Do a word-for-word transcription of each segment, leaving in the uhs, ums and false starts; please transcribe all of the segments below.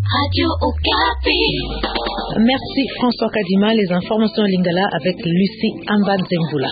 Radio Okapi. Merci François Kadima. Les informations Lingala avec Lucie Ambadzengula.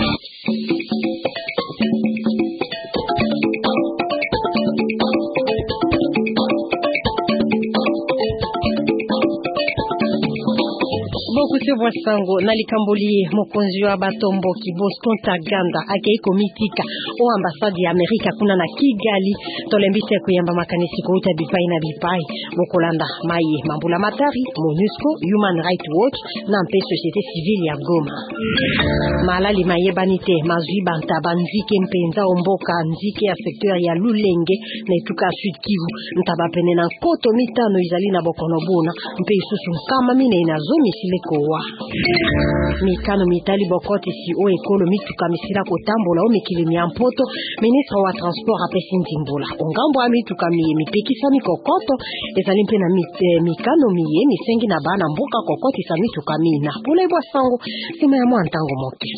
Bokuse Bwasango nalikamboli mokonzi wa batombo Bosco Ntaganda akeiko mitika o ambassade ya Amerika kuna na Kigali tolembise kuyamba makanisi ko uta bipai na bipai bokolanda mai mambula matari MONUSCO Human Rights Watch na mpe société civile ya Goma malali mayebanite mazwi banta banzike mpenza omboka nzike ya secteur ya Lulenge na etuka Sud Kivu ntaba pene na koto mitano izali na bokonobuna mpe isusu kama mine inazomi silekowa mikano mitali bokoti si o ekolo mituka misira kotambola o mikili nyampoto ministre wa transport apesi ndimbola ongambo amituka miye mipekisa mikokoto ezali mpe na mikano miye misengi na bana mboka kokoti sa mituka mina pole Bwasango sima ya mwantango moke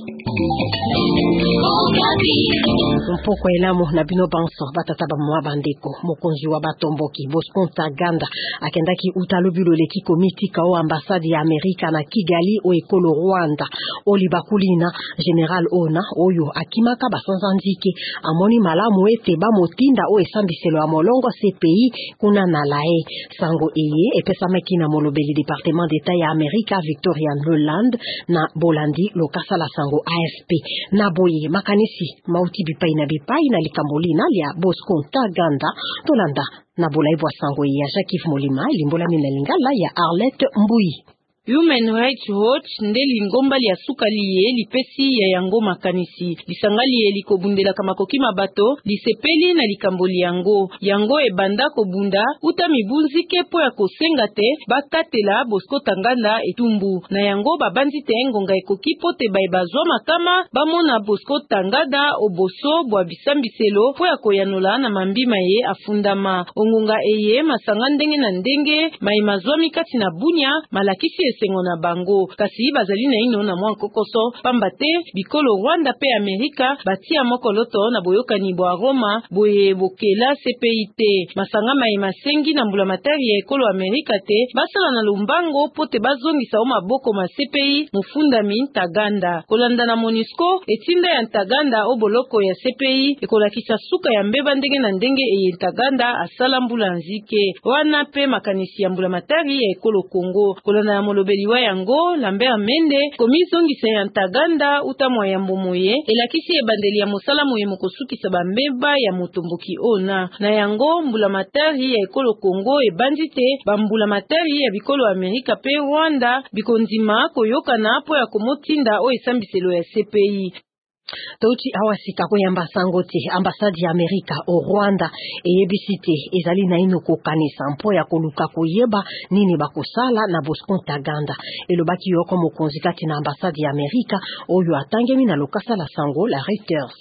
mpoko elamu na bino banso batataba mwa bandeko mokonzi wa batomboki Bosco Ntaganda akendaki utalobilo leki komitika o ambassade ya Amerika na Kigali o ekolo Rwanda Olibakulina General Ona oyo akimaka basanzanzike amoni malamu ete ba motinda o esambiselo ya molongo C P I kuna na lae sango eye epesa makina molobeli département d'état ya Amerika Victoria Nuland na Bolandi lokasa la sango A F P na boye makanisi mauti bipai na bipai na likambolina lia Bosco Ntaganda tolanda na bolai Bwasango ya Jacques Molima limbola mina lingala ya Arlette Mbui. Human Rights Watch nde lingomba lia sukaliye lipesi ya yango makanisi lisangali ye likobundela kama kokima bato lisepeli na likamboli yango yango ebanda kobunda uta mibunzike po ya kosenga te bakatela Bosco Ntaganda etumbu na yango babandi te ngonga ekokipo te baibazwa makama bamona Bosco Ntaganda oboso bwa bisambiselo po ya koyanola na mambima ye afundama ongunga eye masanga ndenge na ndenge maimazwa mikati na bunya malakisi sengo na bango kasi bazali na ino na mwa kokoso pambate bikolo Rwanda pe Amerika batia mokoloto na boyokani bwa Roma boye bokela C P I te masanga mai masengi na mbula matari ya ekolo Amerika te basala na lumbango pote bazongisa o maboko ma C P I mufundami Ntaganda kolanda na MONUSCO etinda ya Ntaganda o boloko ya C P I ekolakisa suka ya mbeba ndenge na ndenge eye Ntaganda asala mbula nzike wana pe makanisi ya mbula matari ya ekolo Kongo kolanda na beliwa yango Lambert Mende komisongisa ya Ntaganda utamwa ya mbomoye elakisi ebandeli ya mosala moye mokosukisa bambeba ya motomboki ona na yango mbula matari ya ekolo Kongo ebandi te bambula matari ya bikolo Amerika pe Rwanda bikondima koyokana po ya komotinda o esambiselo ya C P I. Touti awasika koyamba sangote ambassade ya Amerika o Rwanda eyebisite ezali na ino kokanisa mpo ya koluka koyeba nini bakosala na Bosco Ntaganda elobaki yoko mokonzi kati na ambassade ya Amerika oyo atangemi na lokasa la sango la Reuters.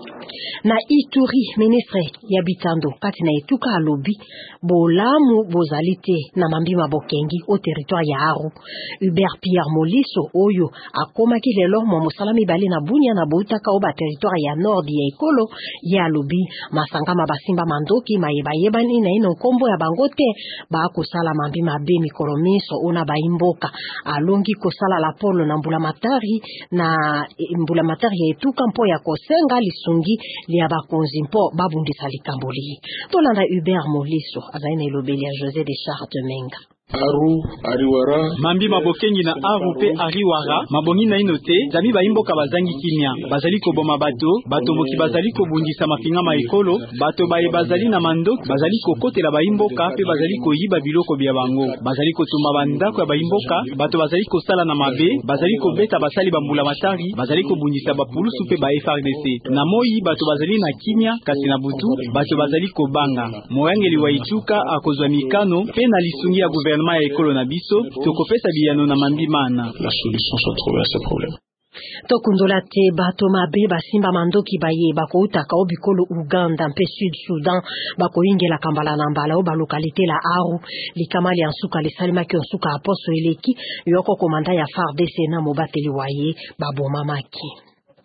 Na Ituri ministre ya bitando kati na etuka alobi bolamu bozalite na mambima bokengi o territoire ya Aru Hubert Pierre Moliso oyo akomaki lelo mo mosalami bali na bunya na boutaka o ba territoire ya nord ya ekolo ya alobi masanga mabasimba mandoki mayeba yebani na ino kombo ya bangote ba kosala mambima be mikoromiso ona baimboka alongi kosala la polo na mbula matari na mbula matari ya etuka mpo ya kosenga sungi lia bakonzi mpo babundisa likamboli tolanda Hubert Moliso azaina ilobeli ya José de Charte Menga Aru, Ariwara, Mambi mabokengi na Aru pe Ariwara, mabongi na inote, zami baimboka bazangi kimia, bazali ko boma bato, bato moki bazali ko bundisa mafinga maekolo, bato bae bazali na mando, bazali ko kote la baimboka, pe bazali ko yiba biloko bia bango, bazali ko tuma bandako ya baimboka, bato bazali ko sala na mabe, bazali ko beta basali bambula matari, bazali ko bundisa bapulusu pe ba F R D C. Na moi bato bazali na kimia, kasi na butu, bato bazali ko banga. Moyangeli wa ichuka akozwa mikano, pe na lisungi ya gouvernement ma ekolo na biso tokopesa biyano na mambimana la solution soit trouvée à ce problème. Tokundola te bato mabe basimba mandoki baye bako utaka obikolo Uganda mpe Sud Sudan bako ingela kambala na mbala o ba localité la Aru likamali ansuka le salima ki ansuka aposo eleki yoko komanda ya F A R D C na mobateli waye baboma maki.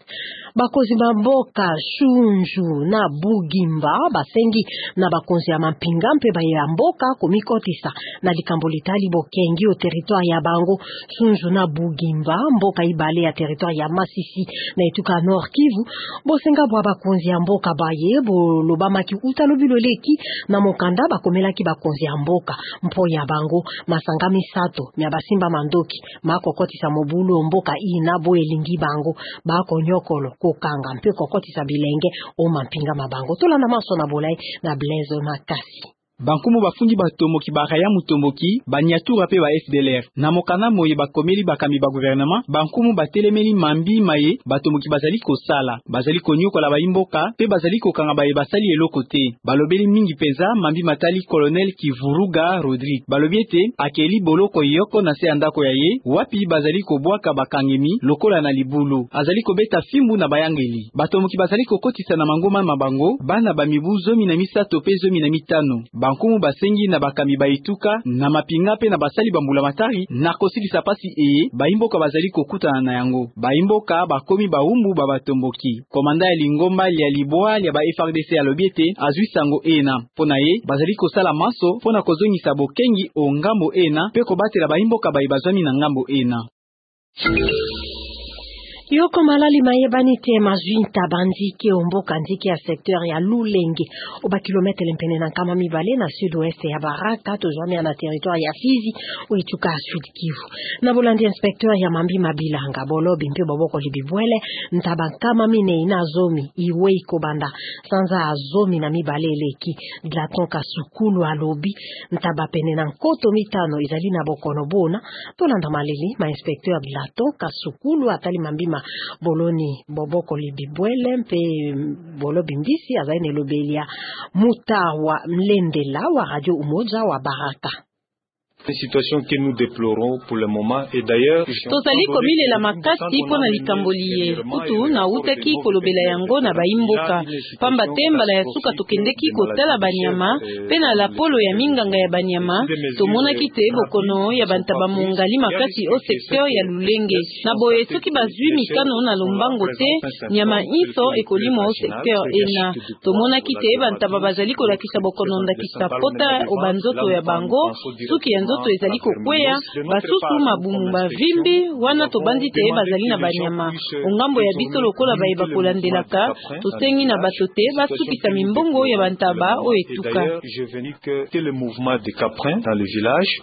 bakozi mamboka Shunju na Bugimba basengi na bakonzi ya mampinga mpe ya mboka komikotisa na likambo litali bokengi o territoire ya bango. Shunju na Bugimba mboka ibale ya territoire ya Masisi na etuka Nord Kivu bosenga bwa bakonzi ya mboka baye bolobamaki utalobilo leki na mokanda bakomelaki bakonzi ya mboka mpo ya bango masanga misato mya basimba mandoki makokotisa mobulu mboka ina bo elingi bango bako nyokolo kokanga mpe kokotisa bilenge o mampinga mabango tolanda maso na bolai na Blaise Makasi. Bankumu bafundi batomoki baraya mutomboki banyatura pe ba F D L R na mokana moye bakomeli bakami ba gouvernement bankumu batelemeli mambi maye batomoki bazali kosala bazali konyokola baimboka pe bazali kokanga baye basali eloko te balobeli mingi peza mambi matali colonel Kivuruga Rodrigue balobiete akeli boloko yoko na se andako ya ye wapi bazali kobwaka bakangemi lokola na libulu azali kobeta fimbu na bayangeli batomoki bazali kokotisa na mangoma mabango bana bamibu zomi na misato pe zomi na mitano bankumu basengi na bakami baituka na mapinga pe na basali bambula matari na kosilisa pasi eye baimboka bazali kokutana na yango baimboka bakomi baumbu babatomboki komanda ya lingomba ya liboa ya ba F R D C alobiete azwi sango ena pona ye bazali kosala maso pona kozongisa bokengi o ngambo ena pe kobatela baimboka baibazwami na ngambo ena. Yoko malali mayebani te mazwinta bandike omboka ndike ya secteur ya Lulenge oba kilometre lempene na kama mibale na sud-ouest ya Baraka tozwami na territoire ya Fizi uituka Sud Kivu na bolandi inspecteur ya mambi mabilanga bolobi mpe boboko libibwele ntaba kama mine ina zomi iwe ikobanda sanza azomi na mibale leki Glaton Kasukulu alobi ntaba pene na nkoto mitano izali na bokono bona tolanda malili ma inspecteur Glaton Kasukulu atali mambi ma boloni boboko libibwele mpe bolobi mbisi azaine lobelia mutawa mlendela wa radio umoja wa Baraka. Une situation que nous déplorons pour le moment et d'ailleurs tozali komilela makasi pona likambolie kutu na utaki kolobela yango na baimboka pamba tembala ya suka tokendeki kotala banyama pe na lapolo ya minganga ya banyama tomonaki te bokono ya bantaba mongali makasi o secteur ya Lulenge na boye soki bazwi mikano na lombango te nyama iso ekolimo o secteur ena tomonaki te bantaba bazali kolakisa bokono ndakisa pota o banzoto ya bango suki ya nzoto ezali kokweya basusu mabumu bavimbi wana tobandi te bazali na banyama ongambo ya biso lokola baye bakolandelaka tosengi na bato te basukisa mimbongo ya bantaba o etuka. Je venu que le mouvement des caprins dans le village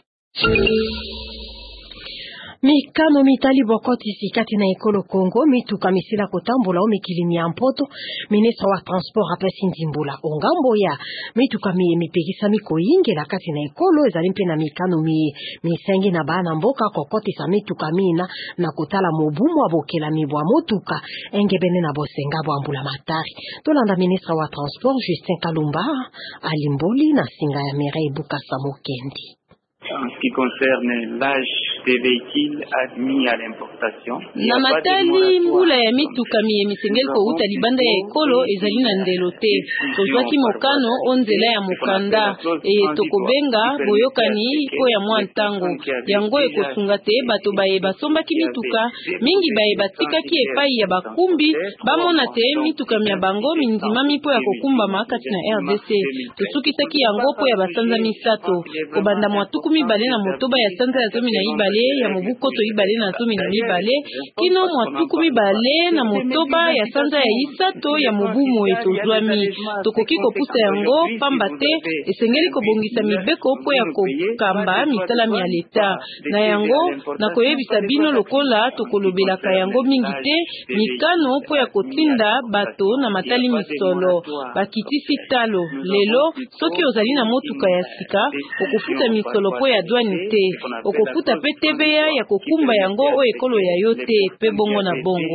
mikano mitali bokoti sikati na ekolo Kongo mituka misila kotambola o mikilimi ya mpoto ministre wa transport apesi ndimbula ongambo ya mituka mi mipegisa mikoyingela kati na ekolo ezali mpe na mikano mi misengi na bana mboka kokotisa mituka mina na kotala mobumu abokela mibwa motuka engebene na bosenga bwambula matari tolanda ministre wa transport Justin Kalumba alimboli na singa ya Mireille Bukasa Mokendi. En ce qui concerne l'âge des véhicules admis à l'importation, na matali mbula ya mituka miye misengeli ko uta libanda ya ekolo ezali na ndelo te tozwaki mokano onzela ya mokanda e tokobenga boyokani po ya mwa ntango yango ekosunga te bato baye basombaki mituka mingi baye batikaki epai ya bakumbi bamona te mituka mya bango minzima mipo ya kokumbama kati na R D C tosukisaki yango po ya basanza misato kobanda mwatuku mibale na motoba ya sanza ya zomi na ibale ya mobukoto ibale na zomi na mibale kino mwatuku mibale na motoba ya sanza ya isato ya mobumu etozwami tokoki kopusa yango pamba te esengeli kobongisa mibeko po ya kokamba misalami ya leta na yango na koyebisa bino lokola tokolobelaka yango mingi te mikano po ya kotinda bato na matali misolo bakitisi talo lelo soki ozali na motuka ya sika okofuta misolo po ya douane te okofuta pe T V A ya kokumba yango o ekolo ya yo te pe bongo na bongo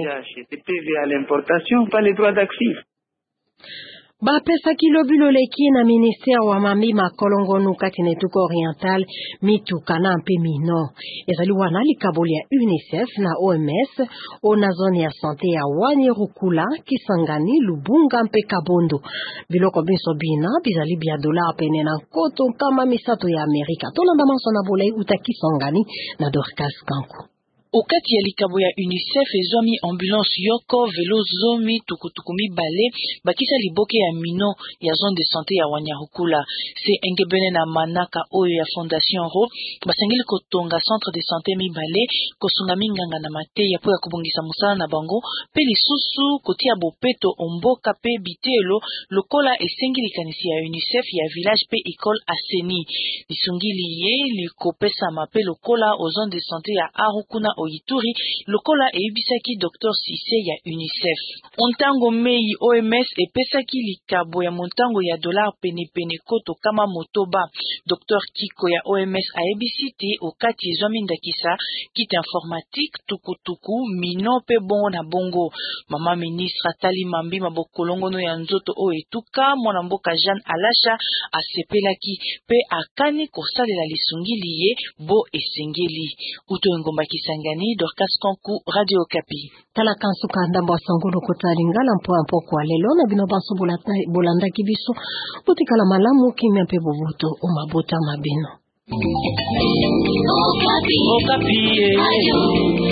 bapesa kilobilo leki na ministère wa mambi makolongo nukati na etuka oriental mituka na mpe mino ezali wana likaboli ya UNICEF na O M S o na zone ya sante ya Wanyerukula Kisangani Lubunga mpe Kabondo biloko biso bina bizali bia dola pene na koto kama misato ya Amerika tolanda manso na bolai uta Kisangani na Dorcas Kanku. Okati ya likabo ya UNICEF ezwami ambulance yoko velo zomi tukutukumi bale bakisa liboke ya mino ya zone de santé ya Wanyarukula. Se engebene na manaka oyo ya Fondation Ro basengeli kotonga centre de santé mibale kosunga minganga na mateya po ya kubongisa musala na bango pe lisusu kotia bopeto omboka pe bitelo lokola esengeli kanisi ya UNICEF ya village pe école Aseni. Lisungili ye likopesa mape lokola aux zones de santé ya Arukuna Oituri lokola eibisaki docteur Sise ya UNICEF. Ontango mei O M S epesaki likabo ya montango ya dollar pene pene koto kama motoba. docteur Kiko ya O M S aebisiti okati ezwami ndakisa kit informatique tukutuku mino pe bongo na bongo. Mama ministre Atali Mambi mabokolongono ya nzoto o etuka mwana mboka Jeanne Alasha asepelaki pe akani kosalela lisungili ye bo esengeli. Uto ngomba Kisangani, Dorcas Kanku, Radio Okapi. Tala kansuka ndambo sangolo kotalingala mpo mpo kwa lelo na bino baso bolanda kibiso butikala malamu kimya pe bovoto o mabota mabino. Okapi. Okapi.